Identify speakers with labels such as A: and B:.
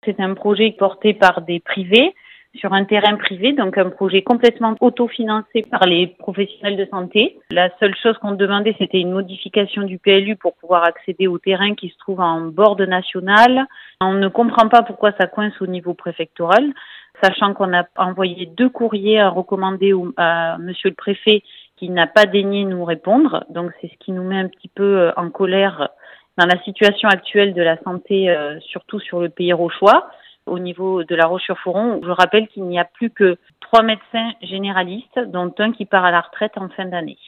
A: C'est un projet porté par des privés sur un terrain privé, donc un projet complètement autofinancé par les professionnels de santé. La seule chose qu'on demandait, c'était une modification du PLU pour pouvoir accéder au terrain qui se trouve en bord de national. On ne comprend pas pourquoi ça coince au niveau préfectoral, sachant qu'on a envoyé 2 courriers à recommander à monsieur le préfet qui n'a pas daigné nous répondre. Donc c'est ce qui nous met un petit peu en colère dans la situation actuelle de la santé, surtout sur le Pays Rochois. Au niveau de La Roche-sur-Foron, je rappelle qu'il n'y a plus que 3 médecins généralistes, dont un qui part à la retraite en fin d'année.